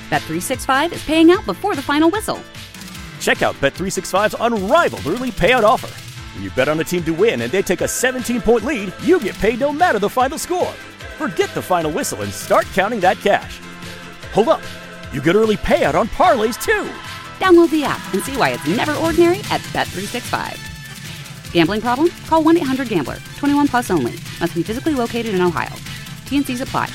Bet365 is paying out before the final whistle. Check out Bet365's unrivaled early payout offer. When you bet on a team to win and they take a 17-point lead, you get paid no matter the final score. Forget the final whistle and start counting that cash. Hold up. You get early payout on parlays, too. Download the app and see why it's never ordinary at Bet365. Gambling problem? Call 1-800-GAMBLER. 21 plus only. Must be physically located in Ohio. T&Cs apply.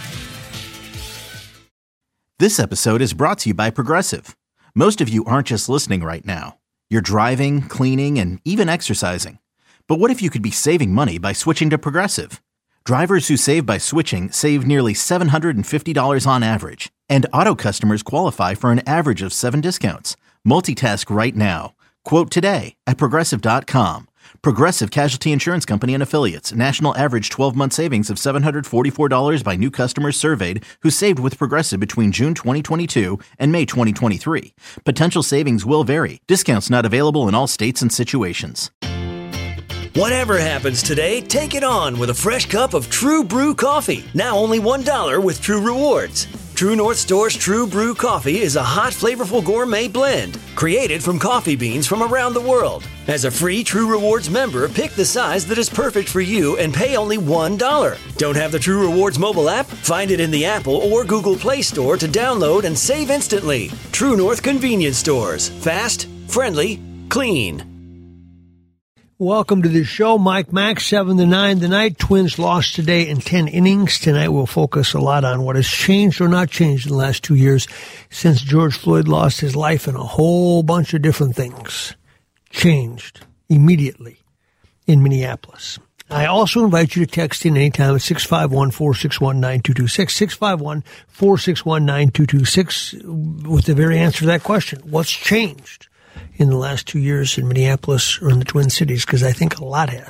This episode is brought to you by Progressive. Most of you aren't just listening right now. You're driving, cleaning, and even exercising. But what if you could be saving money by switching to Progressive? Drivers who save by switching save nearly $750 on average. And auto customers qualify for an average of 7 discounts. Multitask right now. Quote today at Progressive.com. Progressive Casualty Insurance Company and Affiliates. National average 12-month savings of $744 by new customers surveyed who saved with Progressive between June 2022 and May 2023. Potential savings will vary. Discounts not available in all states and situations. Whatever happens today, take it on with a fresh cup of True Brew coffee. Now only $1 with True Rewards. True North Store's True Brew coffee is a hot, flavorful gourmet blend created from coffee beans from around the world. As a free True Rewards member, pick the size that is perfect for you and pay only $1. Don't have the True Rewards mobile app? Find it in the Apple or Google Play Store to download and save instantly. True North Convenience Stores. Fast, friendly, clean. Welcome to the show. Mike Mack, 7-9 tonight. Twins lost today in 10 innings. Tonight we'll focus a lot on what has changed or not changed in the last 2 years since George Floyd lost his life, and a whole bunch of different things changed immediately in Minneapolis. I also invite you to text in anytime at 651-461-9226, 651-461-9226 with the very answer to that question. What's changed in the last 2 years in Minneapolis or in the Twin Cities? Because I think a lot has.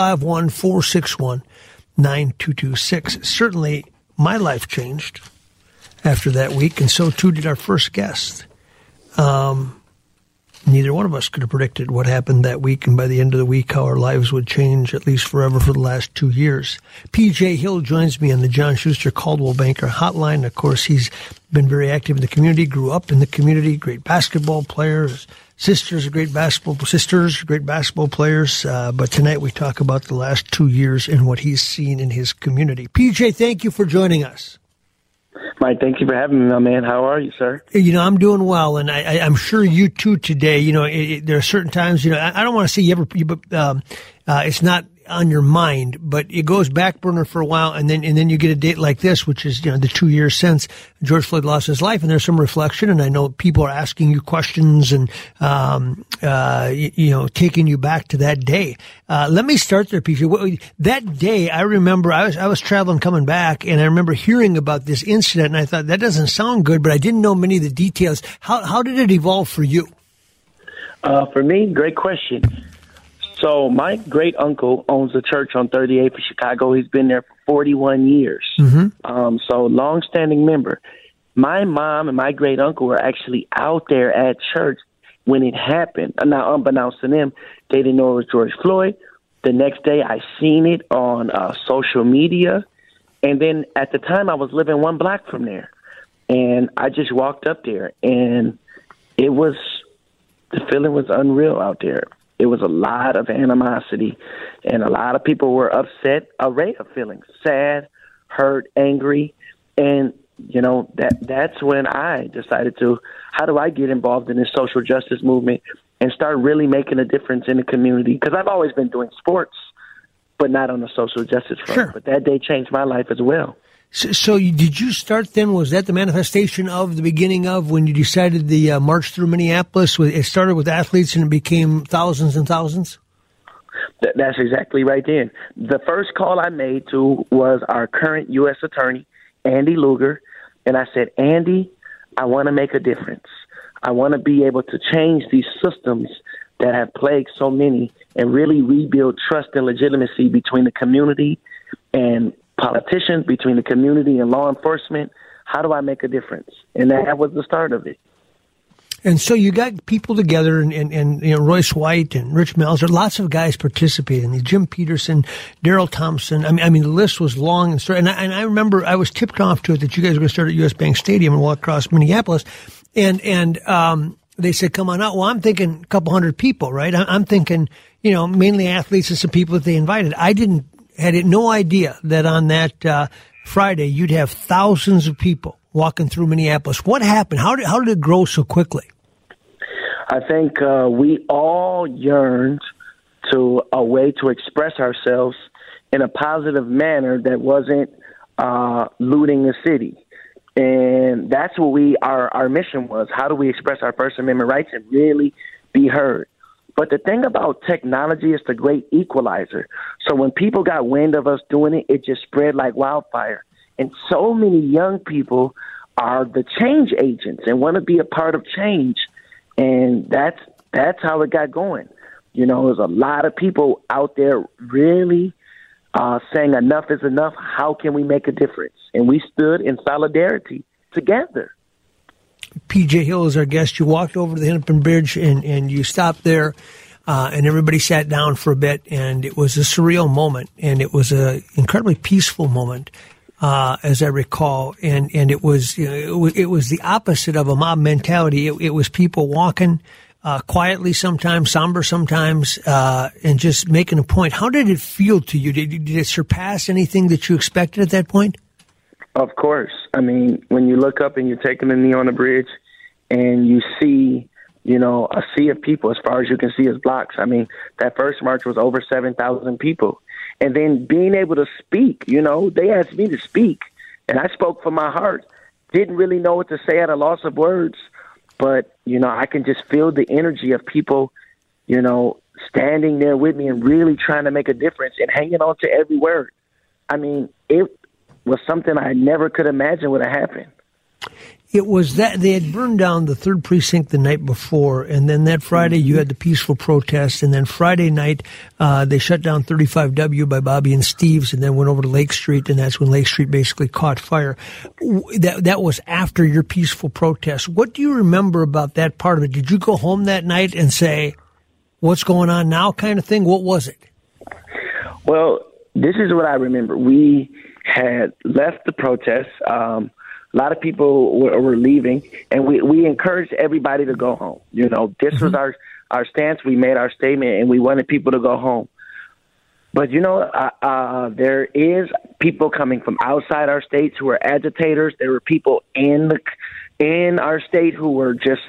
651-461-9226. Certainly, my life changed after that week, and so too did our first guest. Neither one of us could have predicted what happened that week, and by the end of the week, how our lives would change, at least forever, for the last 2 years. P.J. Hill joins me on the John Schuster Caldwell Banker Hotline. Of course, he's been very active in the community, grew up in the community, great basketball players. Sisters are great basketball players. But tonight we talk about the last 2 years and what he's seen in his community. PJ, thank you for joining us. Mike, thank you for having me, my man. How are you, sir? I'm doing well, and I'm sure you too today. There are certain times, I don't want to say it's not on your mind, but it goes back burner for a while, and then you get a date like this, which is the 2 years since George Floyd lost his life, and there's some reflection, and I know people are asking you questions and taking you back to that day. Let me start there, PJ. That day, I remember I was traveling coming back, and I remember hearing about this incident, and I thought that doesn't sound good, but I didn't know many of the details. How did it evolve for you? For me, great question. So my great uncle owns a church on 38th in Chicago. He's been there for 41 years. Mm-hmm. So long-standing member. My mom and my great uncle were actually out there at church when it happened. Now, unbeknownst to them, they didn't know it was George Floyd. The next day, I seen it on social media. And then at the time, I was living 1 block from there. And I just walked up there, and the feeling was unreal out there. It was a lot of animosity, and a lot of people were upset, array of feelings, sad, hurt, angry. And, that's when I decided how do I get involved in this social justice movement and start really making a difference in the community? Because I've always been doing sports, but not on the social justice front. Sure. But that day changed my life as well. So did you start then? Was that the manifestation of the beginning of when you decided the march through Minneapolis? It started with athletes and it became thousands and thousands? That's exactly right then. The first call I made to was our current U.S. attorney, Andy Lugar. And I said, Andy, I want to make a difference. I want to be able to change these systems that have plagued so many and really rebuild trust and legitimacy between the community and politicians, between the community and law enforcement. How do I make a difference? And that was the start of it. And so you got people together, and you know, Royce White and Rich Melzer, lots of guys participating. Jim Peterson, Daryl Thompson. I mean, the list was long and straight. And I remember I was tipped off to it that you guys were going to start at US Bank Stadium and walk across Minneapolis. And they said, come on out. Well, I'm thinking a couple hundred people, right? I'm thinking, you know, mainly athletes and some people that they invited. I had no idea that on that Friday you'd have thousands of people walking through Minneapolis. What happened? How did it grow so quickly? I think we all yearned to a way to express ourselves in a positive manner that wasn't looting the city. And that's what our mission was. How do we express our First Amendment rights and really be heard? But the thing about technology is the great equalizer. So when people got wind of us doing it, it just spread like wildfire. And so many young people are the change agents and want to be a part of change. And that's how it got going. You know, there's a lot of people out there really saying enough is enough. How can we make a difference? And we stood in solidarity together. PJ Hill is our guest. You walked over to the Hennepin Bridge and you stopped there, and everybody sat down for a bit, and it was a surreal moment, and it was an incredibly peaceful moment, as I recall, and it was, you know, it was the opposite of a mob mentality. It was people walking quietly sometimes, somber sometimes, and just making a point. How did it feel to you? Did it surpass anything that you expected at that point? Of course. I mean, when you look up and you're taking a knee on the bridge and you see, you know, a sea of people as far as you can see as blocks. I mean, that first march was over 7,000 people. And then being able to speak, you know, they asked me to speak, and I spoke from my heart. Didn't really know what to say at a loss of words, but, you know, I can just feel the energy of people, you know, standing there with me and really trying to make a difference and hanging on to every word. I mean, it was something I never could imagine would have happened. It was that they had burned down the 3rd Precinct the night before, and then that Friday you had the peaceful protest, and then Friday night they shut down 35W by Bobby and Steve's, and then went over to Lake Street, and that's when Lake Street basically caught fire. That was after your peaceful protest. What do you remember about that part of it? Did you go home that night and say, what's going on now kind of thing? What was it? Well, this is what I remember. We had left the protest. A lot of people were leaving, and we encouraged everybody to go home. You know, this was our stance. We made our statement, and we wanted people to go home. But, you know, there is people coming from outside our states who are agitators. There were people in our state who were just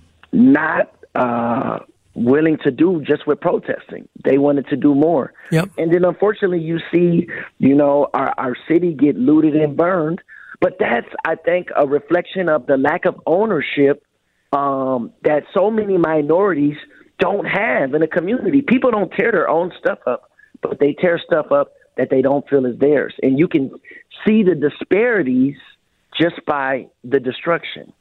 not willing to do just with protesting. They wanted to do more. Yep. And then, unfortunately, you see, you know, our city get looted and burned. But that's, I think, a reflection of the lack of ownership that so many minorities don't have in a community. People don't tear their own stuff up, but they tear stuff up that they don't feel is theirs. And you can see the disparities just by the destruction.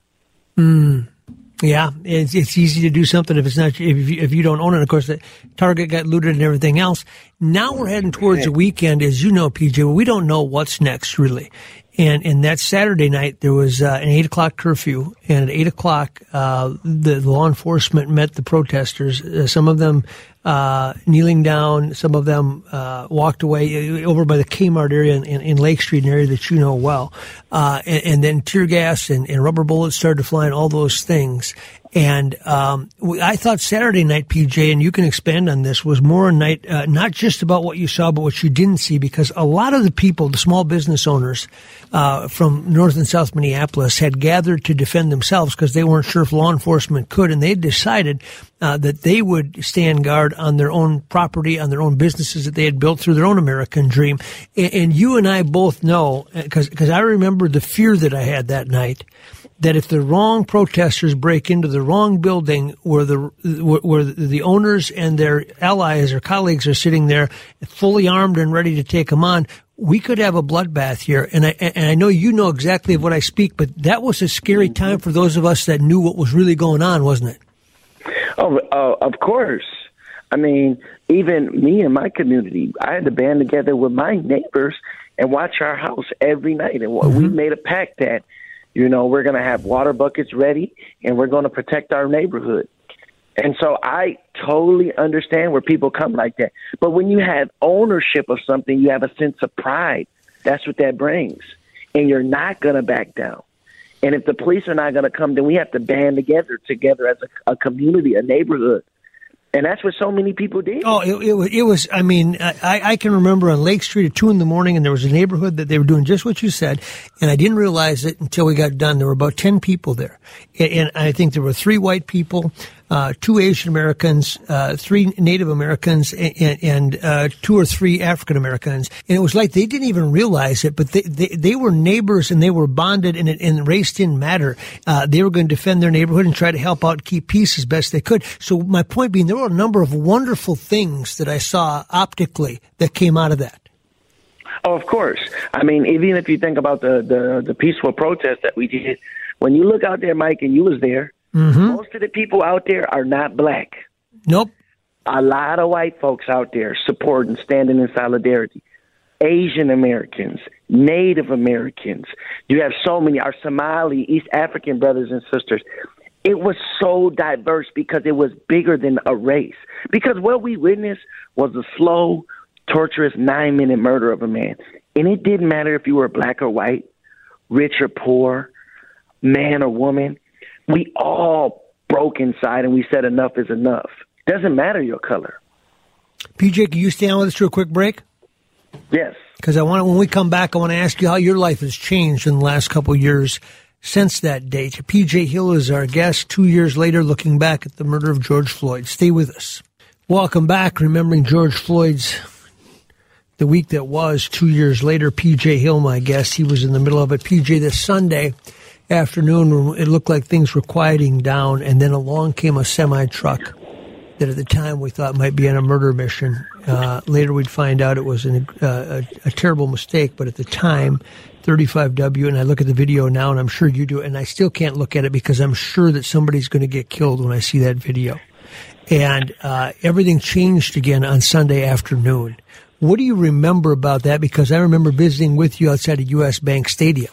Yeah, it's easy to do something if it's not if you don't own it. Of course, the Target got looted and everything else. Now we're heading towards the weekend, as you know, PJ. We don't know what's next, really. And that Saturday night, there was an 8 o'clock curfew, and at 8 o'clock, the law enforcement met the protesters. Some of them kneeling down, some of them walked away over by the Kmart area in Lake Street, an area that you know well. And then tear gas and rubber bullets started to fly and all those things. And I thought Saturday night, PJ, and you can expand on this, was more a night not just about what you saw, but what you didn't see, because a lot of the people, the small business owners from North and South Minneapolis, had gathered to defend themselves because they weren't sure if law enforcement could, and they decided that they would stand guard on their own property, on their own businesses that they had built through their own American dream. And you and I both know, because I remember the fear that I had that night, that if the wrong protesters break into the wrong building where the owners and their allies or colleagues are sitting there fully armed and ready to take them on, we could have a bloodbath here. And I know you know exactly of what I speak, but that was a scary time for those of us that knew what was really going on, wasn't it? Oh, of course. I mean, even me and my community, I had to band together with my neighbors and watch our house every night. And we made a pact that, We're going to have water buckets ready, and we're going to protect our neighborhood. And so I totally understand where people come like that. But when you have ownership of something, you have a sense of pride. That's what that brings. And you're not going to back down. And if the police are not going to come, then we have to band together as a community, a neighborhood. And that's what so many people did. Oh, it was, I mean, I can remember on Lake Street at 2 a.m, and there was a neighborhood that they were doing just what you said, and I didn't realize it until we got done. There were about 10 people there. And I think there were 3 white people, 2 Asian Americans, 3 Native Americans, and 2 or 3 African Americans. And it was like they didn't even realize it, but they were neighbors and they were bonded, and race didn't matter. They were going to defend their neighborhood and try to help out, keep peace as best they could. So my point being, there were a number of wonderful things that I saw optically that came out of that. Oh, of course. I mean, even if you think about the peaceful protest that we did, when you look out there, Mike, and you was there, most of the people out there are not black. Nope. A lot of white folks out there supporting, standing in solidarity. Asian Americans, Native Americans. You have so many, our Somali, East African brothers and sisters. It was so diverse because it was bigger than a race. Because what we witnessed was a slow, torturous 9-minute murder of a man. And it didn't matter if you were black or white, rich or poor, man or woman. We all broke inside and we said enough is enough. Doesn't matter your color. PJ, can you stay on with us for a quick break? Yes. Because when we come back, I want to ask you how your life has changed in the last couple of years since that date. PJ Hill is our guest 2 years later, looking back at the murder of George Floyd. Stay with us. Welcome back. Remembering George Floyd's the week that was 2 years later. PJ Hill, my guest, he was in the middle of it. PJ, this Sunday afternoon, it looked like things were quieting down, and then along came a semi-truck that at the time we thought might be on a murder mission. Later we'd find out it was a terrible mistake, but at the time, 35W, and I look at the video now, and I'm sure you do, and I still can't look at it because I'm sure that somebody's going to get killed when I see that video. And everything changed again on Sunday afternoon. What do you remember about that? Because I remember visiting with you outside of U.S. Bank Stadium.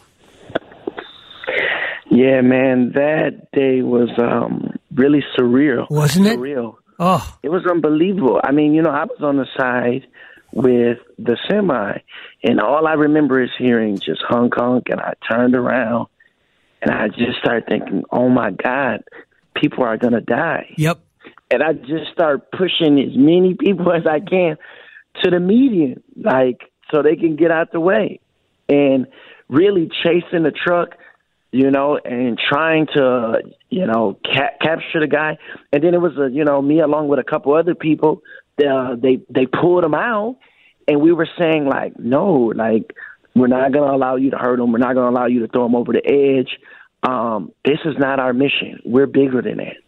Yeah, man, that day was really surreal. Wasn't it? Surreal. Oh. It was unbelievable. I mean, I was on the side with the semi, and all I remember is hearing just honk, honk, and I turned around, and I just started thinking, oh, my God, people are going to die. Yep. And I just start pushing as many people as I can to the median, so they can get out the way, and really chasing the truck, and trying to, capture the guy. And then it was, me along with a couple other people. They pulled him out, and we were saying, no, we're not going to allow you to hurt him. We're not going to allow you to throw him over the edge. This is not our mission. We're bigger than that,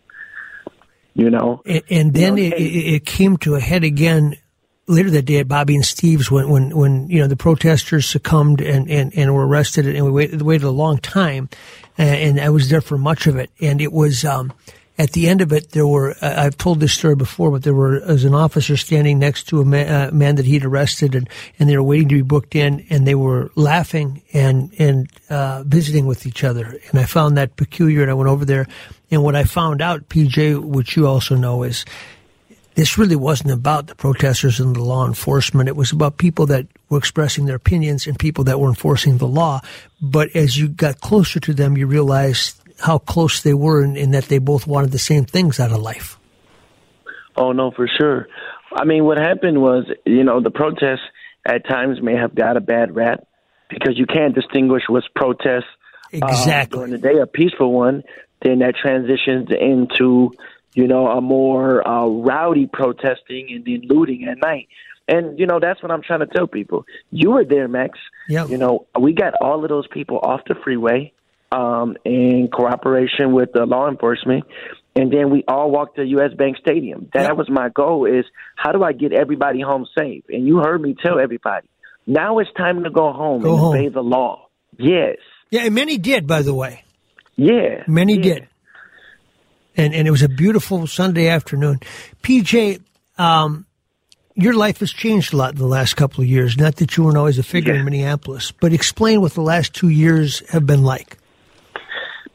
And then it came to a head again later that day at Bobby and Steve's when the protesters succumbed and were arrested, and we waited a long time, and I was there for much of it. And it was at the end of it, there were I've told this story before, but there was an officer standing next to a man that he'd arrested, and they were waiting to be booked in, and they were laughing and visiting with each other. And I found that peculiar, and I went over there, and what I found out, PJ, which you also know, is this really wasn't about the protesters and the law enforcement. It was about people that were expressing their opinions and people that were enforcing the law. But as you got closer to them, you realized how close they were and that they both wanted the same things out of life. Oh, no, for sure. I mean, what happened was, the protests at times may have got a bad rap because you can't distinguish what's protests exactly during the day, a peaceful one, then that transitions into a more rowdy protesting and then looting at night. And, that's what I'm trying to tell people. You were there, Max. Yep. We got all of those people off the freeway in cooperation with the law enforcement. And then we all walked to U.S. Bank Stadium. That was my goal, is how do I get everybody home safe? And you heard me tell everybody, now it's time to go home and obey the law. Yes. Yeah, and many did, by the way. Yeah. Many did. And it was a beautiful Sunday afternoon. PJ, your life has changed a lot in the last couple of years. Not that you weren't always a figure in Minneapolis, but explain what the last 2 years have been like.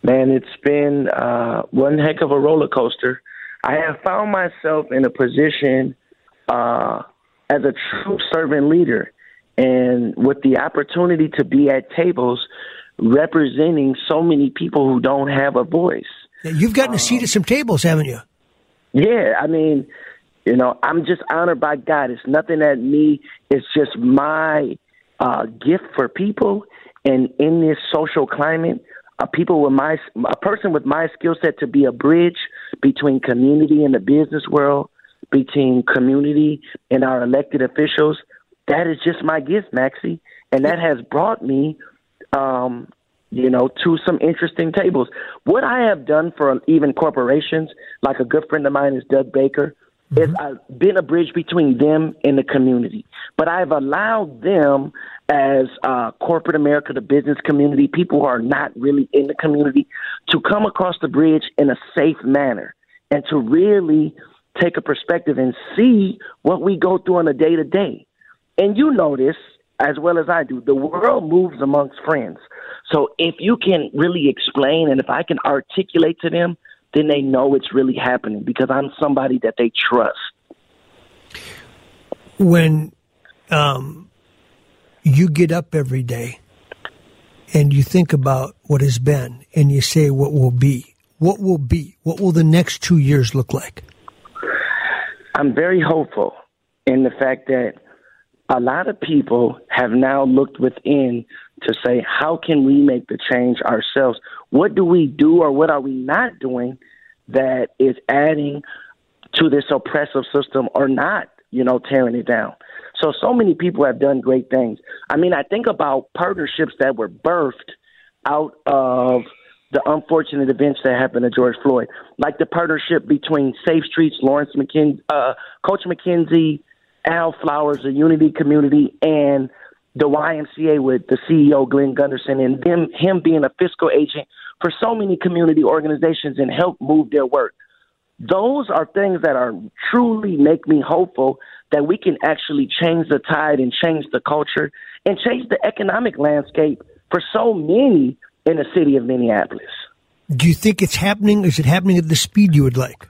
Man, it's been one heck of a roller coaster. I have found myself in a position as a true servant leader, and with the opportunity to be at tables representing so many people who don't have a voice. You've gotten a seat at some tables, haven't you? Yeah, I mean, I'm just honored by God. It's nothing at me. It's just my gift for people, and in this social climate, a person with my skill set to be a bridge between community and the business world, between community and our elected officials. That is just my gift, Maxie, and that has brought me, to some interesting tables. What I have done for even corporations, like a good friend of mine is Doug Baker, is I've been a bridge between them and the community. But I've allowed them as corporate America, the business community, people who are not really in the community, to come across the bridge in a safe manner and to really take a perspective and see what we go through on a day-to-day. And you know this as well as I do. The world moves amongst friends. So if you can really explain and if I can articulate to them, then they know it's really happening because I'm somebody that they trust. When you get up every day and you think about what has been and you say what will be, what will the next 2 years look like? I'm very hopeful in the fact that a lot of people have now looked within to say, how can we make the change ourselves? What do we do or what are we not doing that is adding to this oppressive system or not, tearing it down? So many people have done great things. I mean, I think about partnerships that were birthed out of the unfortunate events that happened to George Floyd, like the partnership between Safe Streets, Coach McKenzie, Al Flowers, the Unity Community, and the YMCA with the CEO, Glenn Gunderson, and him being a fiscal agent for so many community organizations and help move their work. Those are things that are truly make me hopeful that we can actually change the tide and change the culture and change the economic landscape for so many in the city of Minneapolis. Do you think it's happening? Is it happening at the speed you would like?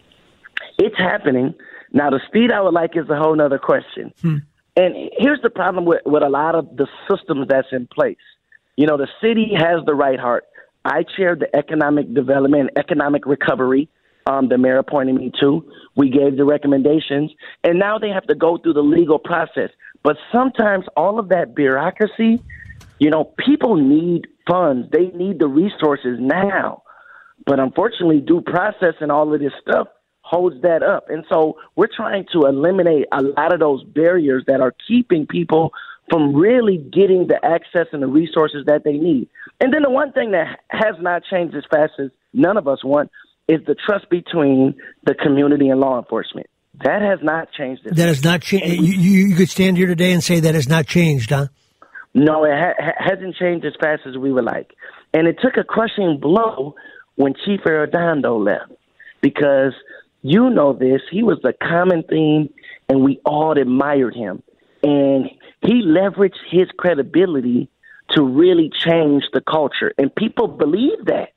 It's happening. Now, the speed I would like is a whole nother question. And here's the problem with a lot of the systems that's in place. The city has the right heart. I chaired the economic development and economic recovery. The mayor appointed me to. We gave the recommendations, and now they have to go through the legal process. But sometimes all of that bureaucracy, people need funds. They need the resources now. But unfortunately, due process and all of this stuff holds that up. And so we're trying to eliminate a lot of those barriers that are keeping people from really getting the access and the resources that they need. And then the one thing that has not changed as fast as none of us want is the trust between the community and law enforcement. That has not changed. That has not changed. You could stand here today and say that has not changed, huh? No, it hasn't changed as fast as we would like. And it took a crushing blow when Chief Arredondo left because you know this, he was the common theme and we all admired him. And he leveraged his credibility to really change the culture. And people believe that.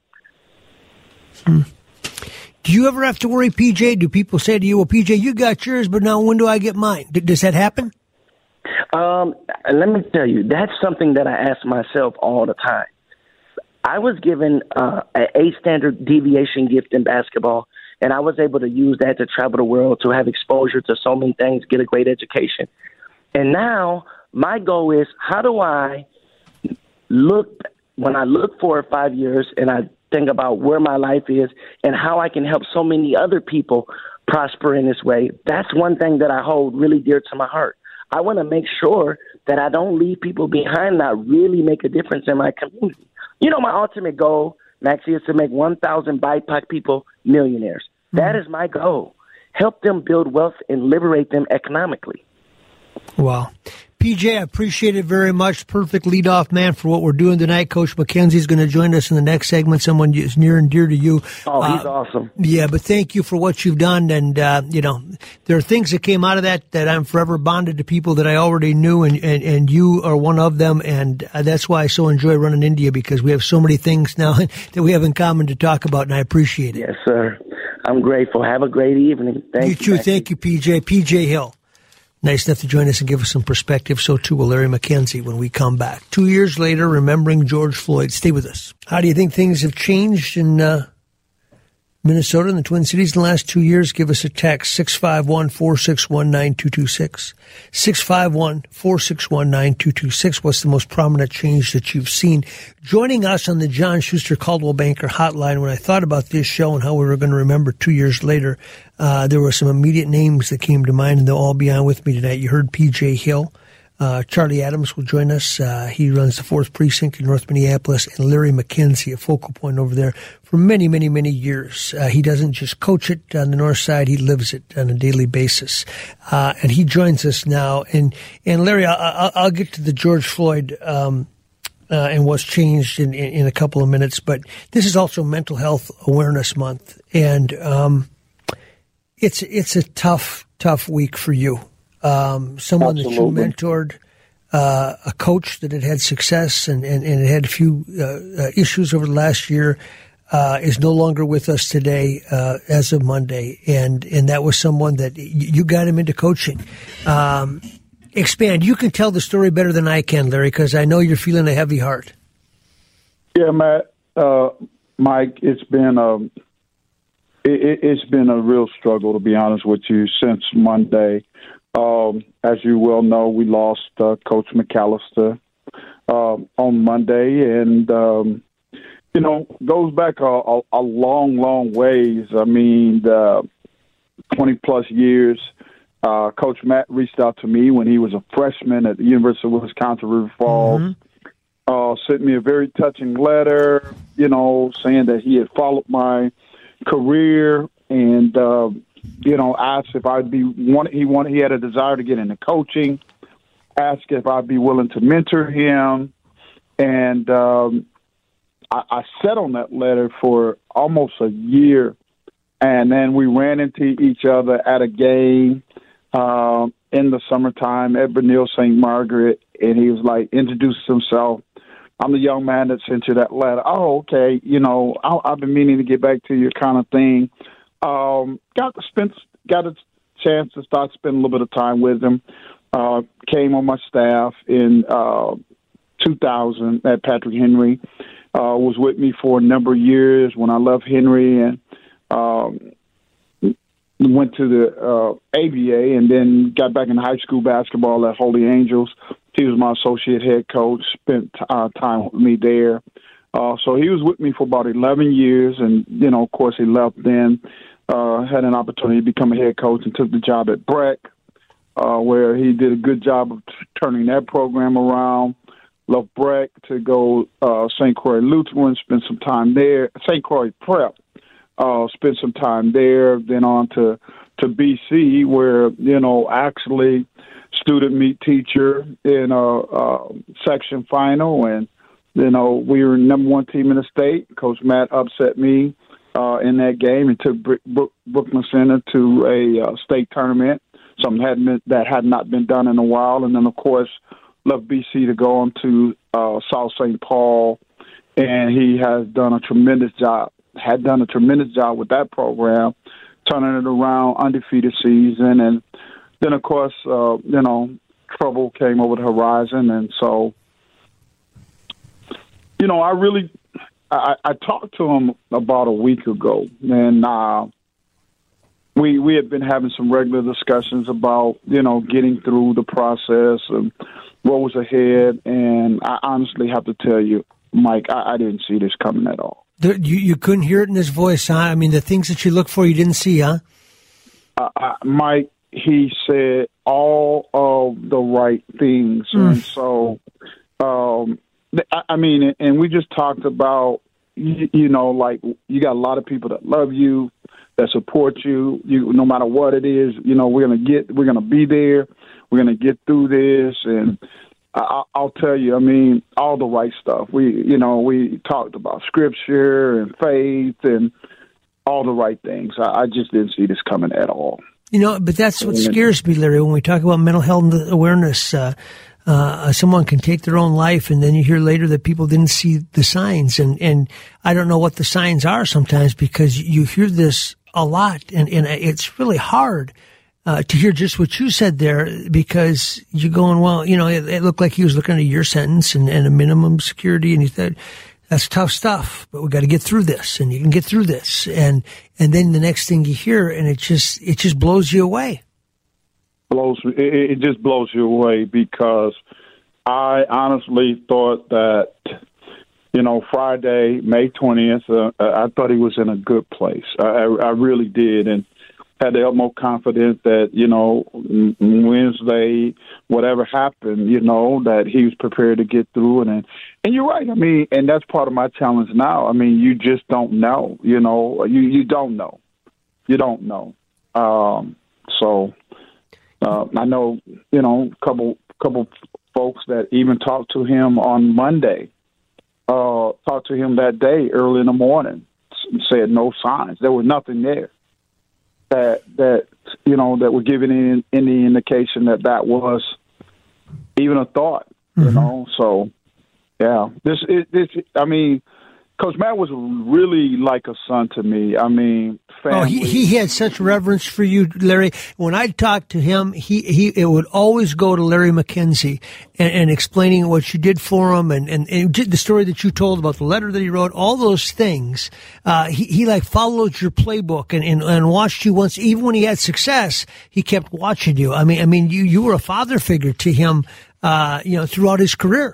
Do you ever have to worry, PJ? Do people say to you, well, PJ, you got yours, but now when do I get mine? Does that happen? Let me tell you, that's something that I ask myself all the time. I was given an A standard deviation gift in basketball, and I was able to use that to travel the world, to have exposure to so many things, get a great education. And now my goal is, how do I when I look 4 or 5 years and I think about where my life is and how I can help so many other people prosper in this way, that's one thing that I hold really dear to my heart. I want to make sure that I don't leave people behind and I really make a difference in my community. My ultimate goal, Maxie, is to make 1,000 BIPOC people millionaires. That is my goal. Help them build wealth and liberate them economically. Wow. PJ, I appreciate it very much. Perfect leadoff man for what we're doing tonight. Coach McKenzie's going to join us in the next segment, someone who's near and dear to you. Oh, he's awesome. Yeah, but thank you for what you've done. And, there are things that came out of that I'm forever bonded to people that I already knew, and you are one of them. And that's why I so enjoy running India, because we have so many things now that we have in common to talk about, and I appreciate it. Yes, sir. I'm grateful. Have a great evening. Thank you. You too. Thank you, PJ. PJ Hill. Nice enough to join us and give us some perspective. So, too, will Larry McKenzie when we come back. 2 years later, remembering George Floyd. Stay with us. How do you think things have changed in Minnesota and the Twin Cities in the last 2 years? Give us a text, 651-461-9226. 651-461-9226. What's the most prominent change that you've seen? Joining us on the John Schuster Coldwell Banker Hotline, when I thought about this show and how we were going to remember 2 years later, there were some immediate names that came to mind, and they'll all be on with me tonight. You heard P.J. Hill. Charlie Adams will join us. He runs the 4th Precinct in North Minneapolis, and Larry McKenzie, a focal point over there for many, many, many years. He doesn't just coach it on the north side, he lives it on a daily basis. And he joins us now. And Larry, I'll get to the George Floyd and what's changed in a couple of minutes, but this is also Mental Health Awareness Month. And it's a tough week for you. Someone Absolutely. that you mentored, a coach that had success and had a few issues over the last year, is no longer with us today as of Monday, and that was someone that you got him into coaching. Expand. You can tell the story better than I can, Larry, because I know you're feeling a heavy heart. Yeah, Matt, Mike, it's been a real struggle, to be honest with you, since Monday. As you well know, we lost Coach McAllister on Monday, and goes back a long ways. I mean, 20-plus years. Coach Matt reached out to me when he was a freshman at the University of Wisconsin River Falls. Mm-hmm. Sent me a very touching letter, saying that he had followed my career and asked if I'd be he had a desire to get into coaching, asked if I'd be willing to mentor him. And I sat on that letter for almost a year. And then we ran into each other at a game in the summertime at Bernil St. Margaret. And he was like, introduced himself. I'm the young man that sent you that letter. Oh, okay. I've been meaning to get back to you, kind of thing. Got a chance to start spending a little bit of time with him. Came on my staff in 2000 at Patrick Henry. Was with me for a number of years when I left Henry and went to the ABA, and then got back in high school basketball at Holy Angels. He was my associate head coach, spent time with me there. So he was with me for about 11 years, and, of course, he left then. Had an opportunity to become a head coach and took the job at Breck, where he did a good job of turning that program around. Left Breck to go St. Croix Lutheran, spent some time there. St. Croix Prep, spent some time there. Then on to BC, where, actually student meet teacher in a section final. And, we were number one team in the state. Coach Matt upset me in that game and took Brooklyn Center to a state tournament, something that had not been done in a while. And then, of course, left BC to go on to South St. Paul, and he has done a tremendous job. Had done a tremendous job with that program, turning it around, undefeated season. And then, of course, trouble came over the horizon. And so, I talked to him about a week ago, and we had been having some regular discussions about, getting through the process and what was ahead. And I honestly have to tell you, Mike, I didn't see this coming at all. You couldn't hear it in his voice, huh? I mean, the things that you look for, you didn't see, huh? Mike, he said all of the right things. And so, and we just talked about, you know, like you got a lot of people that love you, that support you. You, no matter what it is, you know, we're gonna be there. We're gonna get through this, and I'll tell you, I mean, all the right stuff. We talked about scripture and faith and all the right things. I just didn't see this coming at all. You know, but that's what scares me, Larry, when we talk about mental health awareness. Someone can take their own life, and then you hear later that people didn't see the signs. And I don't know what the signs are sometimes, because you hear this a lot, and it's really hard to hear just what you said there, because you're going, well, you know, it looked like he was looking at your sentence and a minimum security, and he said, that's tough stuff, but we got to get through this, and you can get through this. And then the next thing you hear, and it just blows you away. It just blows you away, because I honestly thought that, you know, Friday, May 20th, I thought he was in a good place. I really did, and had the utmost confidence that, you know, Wednesday, whatever happened, you know, that he was prepared to get through it. And you're right. I mean, and that's part of my challenge now. I mean, you just don't know, you know, you don't know. You don't know. So I know, you know, couple folks that even talked to him on Monday, talked to him that day early in the morning, said no signs. There was nothing there that you know, that were giving any indication that was even a thought, you know. So yeah, this I mean, Coach Matt was really like a son to me. I mean, family. Oh, he had such reverence for you, Larry. When I talked to him, it would always go to Larry McKenzie and explaining what you did for him, and the story that you told about the letter that he wrote, all those things. He like followed your playbook and watched you once, even when he had success, he kept watching you. I mean, you were a father figure to him, you know, throughout his career.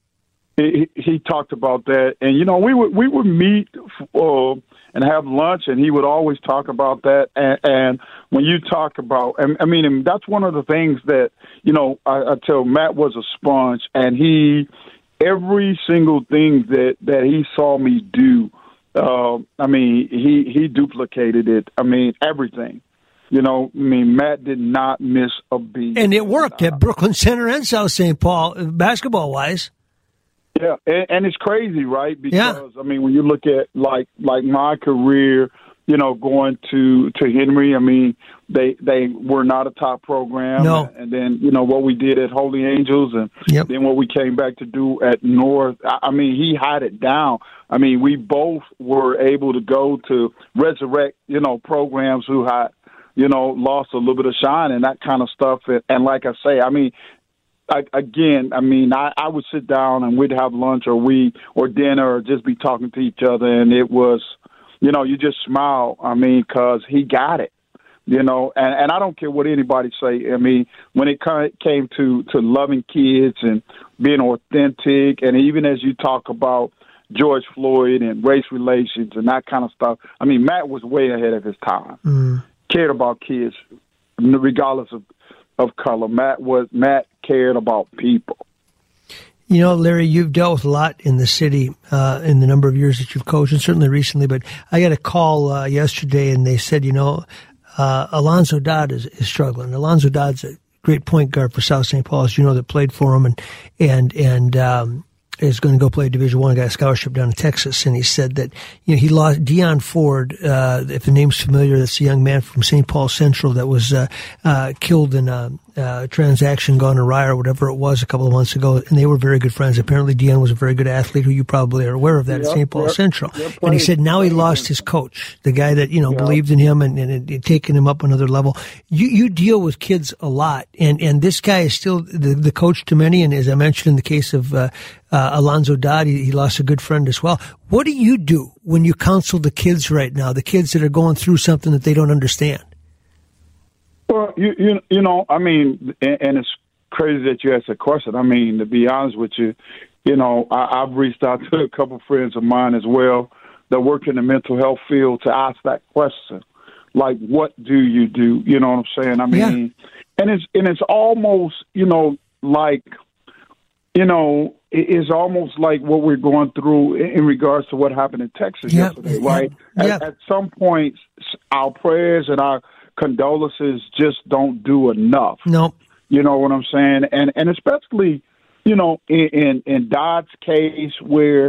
He talked about that, and you know, we would meet and have lunch, and he would always talk about that. And when you talk about, I mean, that's one of the things that, you know, I tell Matt was a sponge, and every single thing that he saw me do, I mean, he duplicated it. I mean, everything. You know, I mean, Matt did not miss a beat, and it worked at Brooklyn Center and South St. Paul, basketball wise. Yeah, and it's crazy, right? Because I mean, when you look at like my career, you know, going to Henry, I mean, they were not a top program. No. And then, you know, what we did at Holy Angels, and then what we came back to do at North. I mean, he had it down. I mean, we both were able to go to resurrect, you know, programs who had, you know, lost a little bit of shine and that kind of stuff. And like I say, I mean, I would sit down and we'd have lunch or dinner or just be talking to each other, and it was, you know, you just smile. I mean, because he got it, you know, and I don't care what anybody say. I mean, when it came to loving kids and being authentic, and even as you talk about George Floyd and race relations and that kind of stuff, I mean, Matt was way ahead of his time. Cared about kids regardless of color. Matt cared about people. You know, Larry, you've dealt with a lot in the city in the number of years that you've coached, and certainly recently, but I got a call yesterday, and they said, you know, Alonzo Dodd is struggling. Alonzo Dodd's a great point guard for South St. Paul, as you know, that played for him, and is going to go play Division I, got a scholarship down in Texas, and he said that, you know, he lost Deion Ford, if the name's familiar, that's a young man from St. Paul Central that was killed in a transaction gone awry or whatever it was a couple of months ago, and they were very good friends. Apparently Deion was a very good athlete, who you probably are aware of that, at St. Paul Central. And he said now he lost his coach, the guy that, you know, believed in him and taken him up another level. You deal with kids a lot, and this guy is still the coach to many, and as I mentioned in the case of Alonzo Dodd, he lost a good friend as well. What do you do when you counsel the kids right now, the kids that are going through something that they don't understand? Well, you know, I mean, and it's crazy that you asked that question. I mean, to be honest with you, you know, I've reached out to a couple of friends of mine as well that work in the mental health field to ask that question. Like, what do you do? You know what I'm saying? I mean, and it's almost, you know, like is almost like what we're going through in regards to what happened in Texas yesterday, right? At some point, our prayers and our condolences just don't do enough. Nope. You know what I'm saying? And especially, in Dodd's case where,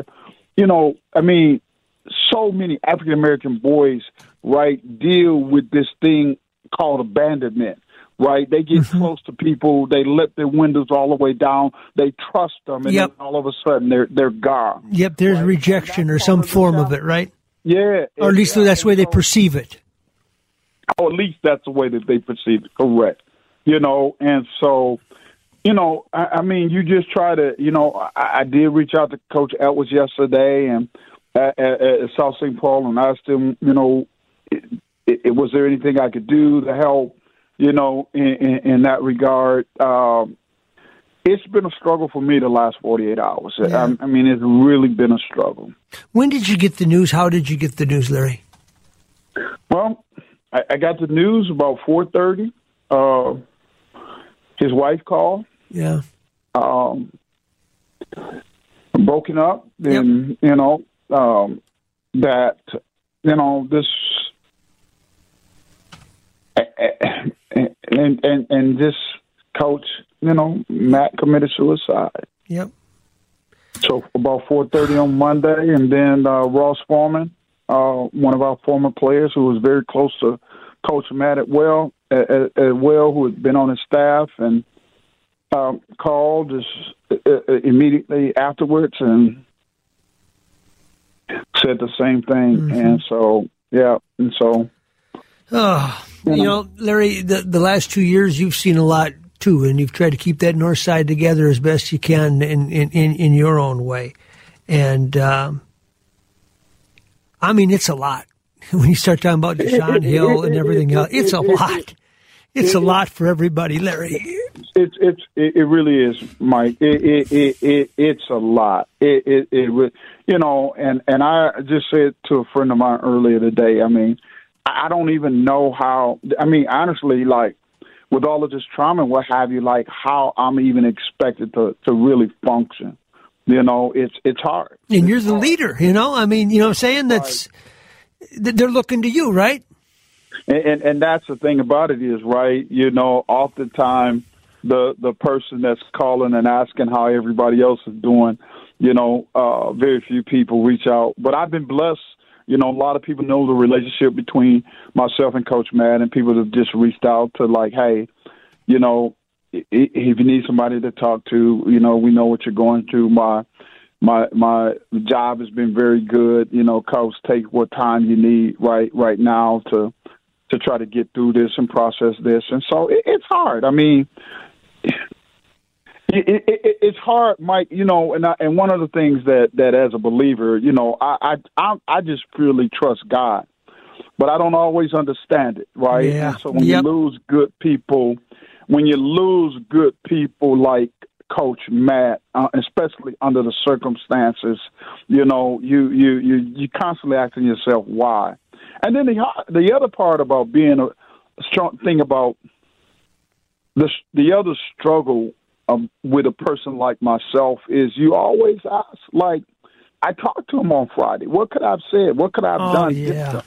so many African American boys, right, deal with this thing called abandonment, right? They get close to people, they let their windows all the way down, they trust them, and then all of a sudden they're gone. Yep, there's rejection or some form of it, right? Yeah. Or at least that's the way they perceive it. Or at least that's the way that they perceive it, correct. And so, you just try to, I did reach out to Coach Edwards yesterday and at South St. Paul and asked him, was there anything I could do to help, in that regard. It's been a struggle for me the last 48 hours. Yeah. It's really been a struggle. When did you get the news? How did you get the news, Larry? Well, I got the news about 4:30. His wife called. Yeah. Broken up. And, that, this... And this coach, Matt committed suicide. Yep. So about 4:30 on Monday, and then Ross Foreman, one of our former players who was very close to Coach Matt as well, who had been on his staff, and called immediately afterwards and said the same thing. Mm-hmm. And so, Larry, the last 2 years you've seen a lot too, and you've tried to keep that north side together as best you can in your own way. And it's a lot. When you start talking about Deshaun Hill and everything else, it's a lot. It's a lot for everybody, Larry. It really is, Mike. It's a lot. And I just said to a friend of mine earlier today, I don't even know how, honestly, like, with all of this trauma and what have you, like, how I'm even expected to really function. It's hard. And you're the leader, you know what I'm saying? They're looking to you, right? And that's the thing about it is, right, oftentimes the person that's calling and asking how everybody else is doing, very few people reach out. But I've been blessed. A lot of people know the relationship between myself and Coach Matt, and people have just reached out to, like, hey, if you need somebody to talk to, we know what you're going through. My job has been very good. Coach, take what time you need right now to try to get through this and process this. And so it's hard. It's hard, Mike, and one of the things that as a believer, I just purely trust God, but I don't always understand it, right? Yeah. And so when you lose good people like Coach Matt, especially under the circumstances, you constantly asking yourself why. And then the other part about being a strong thing about the other struggle with a person like myself is you always ask, like, I talked to him on Friday. What could I have said? What could I have done? Yeah.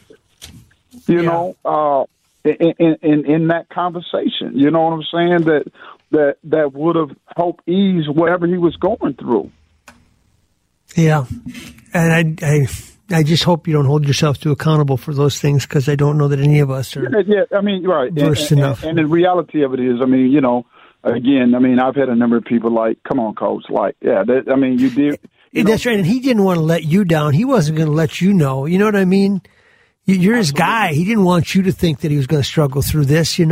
In that conversation, you know what I'm saying? That would have helped ease whatever he was going through. Yeah. And I just hope you don't hold yourself too accountable for those things, because I don't know that any of us are right. versed enough. And the reality of it is, again, I've had a number of people like, come on, Coach, like, yeah, you did. That's right, and he didn't want to let you down. He wasn't going to let you know. You know what I mean? You're his guy. He didn't want you to think that he was going to struggle through this, And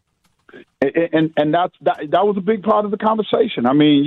that was a big part of the conversation.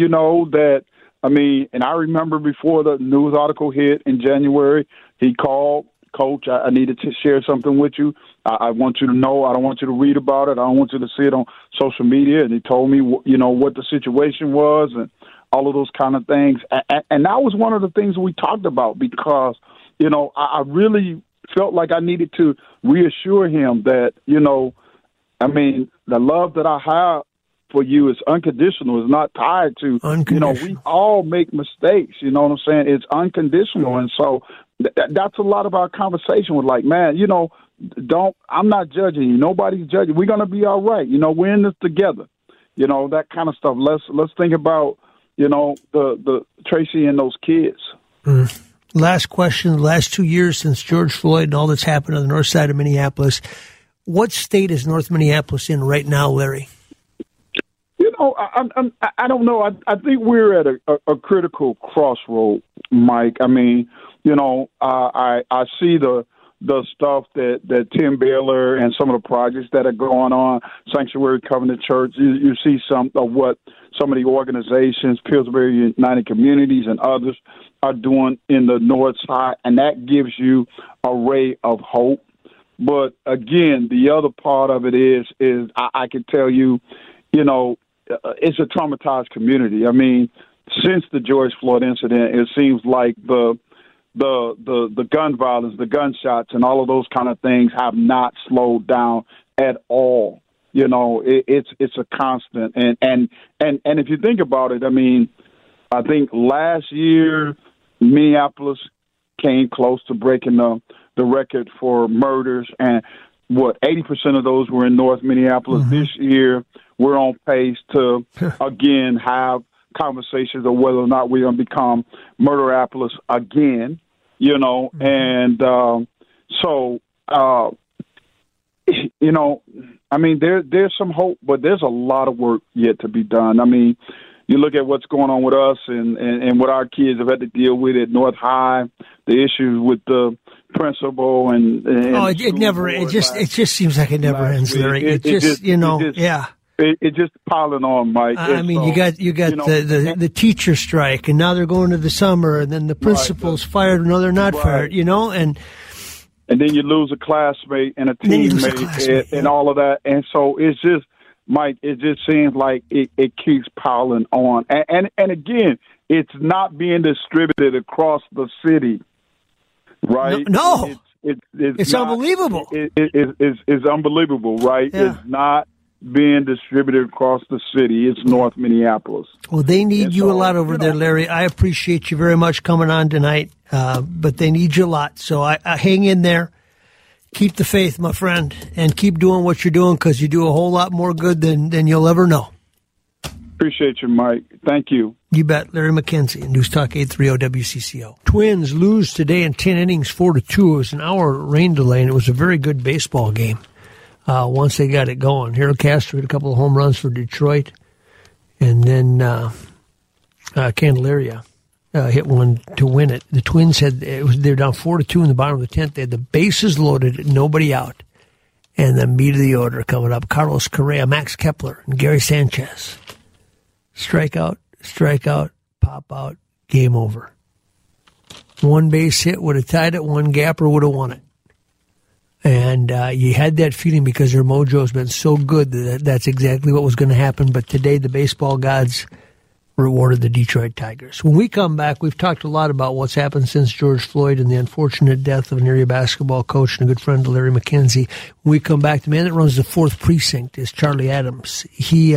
And I remember before the news article hit in January, he called, Coach, I needed to share something with you. I want you to know. I don't want you to read about it. I don't want you to see it on social media. And he told me, what the situation was and all of those kind of things. And that was one of the things we talked about because, I really felt like I needed to reassure him that, the love that I have for you is unconditional. It's not tied to, we all make mistakes. You know what I'm saying? It's unconditional. And so that's a lot of our conversation with like, man, I'm not judging you. Nobody's judging. We're going to be all right. We're in this together. That kind of stuff. Let's think about, the Tracy and those kids. Last question. The last 2 years since George Floyd and all that's happened on the north side of Minneapolis, what state is North Minneapolis in right now, Larry? I don't know. I think we're at a critical crossroad, Mike. I mean, I see the stuff that Tim Baylor and some of the projects that are going on, Sanctuary Covenant Church. You see some of what some of the organizations, Pillsbury United Communities and others, are doing in the north side, and that gives you a ray of hope. But again, the other part of it is I can tell you, it's a traumatized community. I mean, since the George Floyd incident, it seems like the gun violence, the gunshots, and all of those kind of things have not slowed down at all. It's a constant, and if you think about it, I mean, I think last year Minneapolis came close to breaking the record for murders, and 80% of those were in North Minneapolis. This year, we're on pace to again have conversations of whether or not we're going to become Murderapolis again. And so I mean, there's some hope, but there's a lot of work yet to be done. I mean, you look at what's going on with us and what our kids have had to deal with at North High, the issues with the principal and it just seems like it never ends, Larry. It just piling on, Mike. I mean, so, you got the teacher strike, and now they're going to the summer, and then the principal's fired, no, they're not fired, and then you lose a classmate and a teammate and all of that, and so it's just, Mike, it just seems like it keeps piling on, and again, it's not being distributed across the city, right? No. It's not, unbelievable. It's unbelievable, right? Yeah. It's not being distributed across the city. It's North Minneapolis. Well, they need you a lot over there, Larry. I appreciate you very much coming on tonight, but they need you a lot. So I hang in there. Keep the faith, my friend, and keep doing what you're doing, because you do a whole lot more good than you'll ever know. Appreciate you, Mike. Thank you. You bet. Larry McKenzie, News Talk 830 WCCO. Twins lose today in 10 innings, 4-2. It was an hour rain delay, and it was a very good baseball game once they got it going. Harold Castro hit a couple of home runs for Detroit, and then Candelaria hit one to win it. The Twins they're down 4-2 in the bottom of the 10th. They had the bases loaded, nobody out. And the meat of the order coming up: Carlos Correa, Max Kepler, and Gary Sanchez. Strikeout, pop out, game over. One base hit would have tied it, one gapper would have won it. And you had that feeling because their mojo's been so good that that's exactly what was going to happen. But today, the baseball gods rewarded the Detroit Tigers. When we come back, we've talked a lot about what's happened since George Floyd and the unfortunate death of an area basketball coach and a good friend of Larry McKenzie. When we come back, the man that runs the 4th precinct is Charlie Adams. He's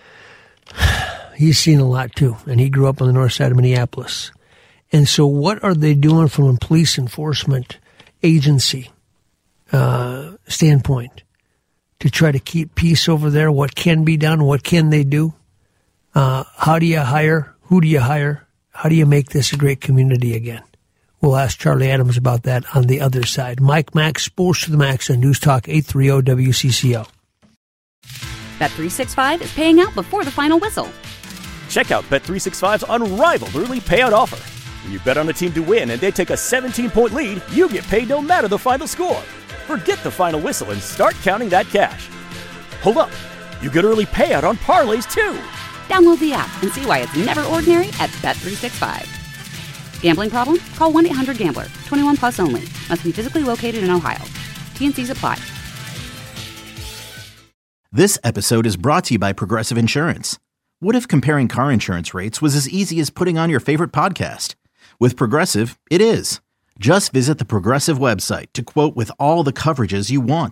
seen a lot, too, and he grew up on the north side of Minneapolis. And so what are they doing from a police enforcement agency standpoint to try to keep peace over there? What can be done? What can they do? How do you hire? Who do you hire? How do you make this a great community again? We'll ask Charlie Adams about that on the other side. Mike Max, Sports to the Max on News Talk 830 WCCO. Bet365 is paying out before the final whistle. Check out Bet365's unrivaled early payout offer. When you bet on a team to win and they take a 17-point lead, you get paid no matter the final score. Forget the final whistle and start counting that cash. Hold up. You get early payout on parlays, too. Download the app and see why it's never ordinary at Bet365. Gambling problem? Call 1-800-GAMBLER. 21 plus only. Must be physically located in Ohio. T&Cs apply. This episode is brought to you by Progressive Insurance. What if comparing car insurance rates was as easy as putting on your favorite podcast? With Progressive, it is. Just visit the Progressive website to quote with all the coverages you want.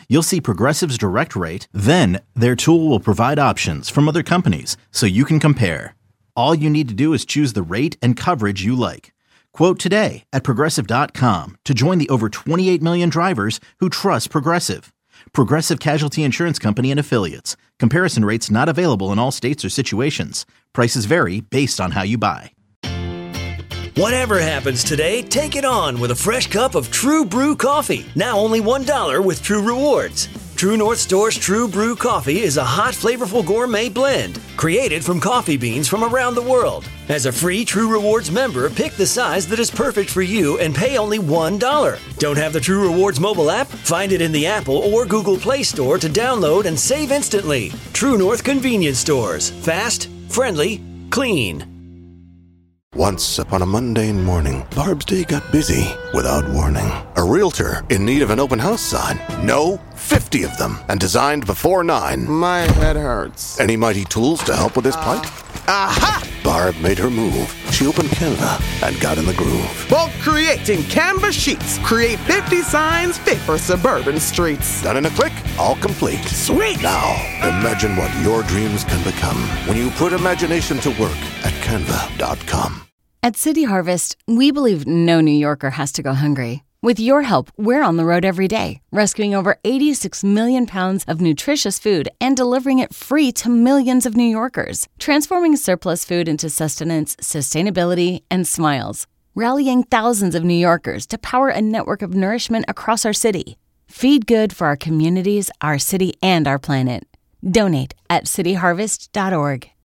You'll see Progressive's direct rate, then their tool will provide options from other companies so you can compare. All you need to do is choose the rate and coverage you like. Quote today at Progressive.com to join the over 28 million drivers who trust Progressive. Progressive Casualty Insurance Company and Affiliates. Comparison rates not available in all states or situations. Prices vary based on how you buy. Whatever happens today, take it on with a fresh cup of True Brew coffee. Now only $1 with True Rewards. True North Store's True Brew coffee is a hot, flavorful gourmet blend created from coffee beans from around the world. As a free True Rewards member, pick the size that is perfect for you and pay only $1. Don't have the True Rewards mobile app? Find it in the Apple or Google Play Store to download and save instantly. True North Convenience Stores. Fast, friendly, clean. Once upon a mundane morning, Barb's day got busy without warning. A realtor in need of an open house sign. No, 50 of them, and designed before 9. My head hurts. Any mighty tools to help with this plight? Aha! Barb made her move. She opened Canva and got in the groove. Bulk creating Canva sheets. Create 50 signs fit for suburban streets. Done in a click, all complete. Sweet! Now, imagine what your dreams can become when you put imagination to work at Canva.com. At City Harvest, we believe no New Yorker has to go hungry. With your help, we're on the road every day, rescuing over 86 million pounds of nutritious food and delivering it free to millions of New Yorkers, transforming surplus food into sustenance, sustainability, and smiles, rallying thousands of New Yorkers to power a network of nourishment across our city. Feed good for our communities, our city, and our planet. Donate at cityharvest.org.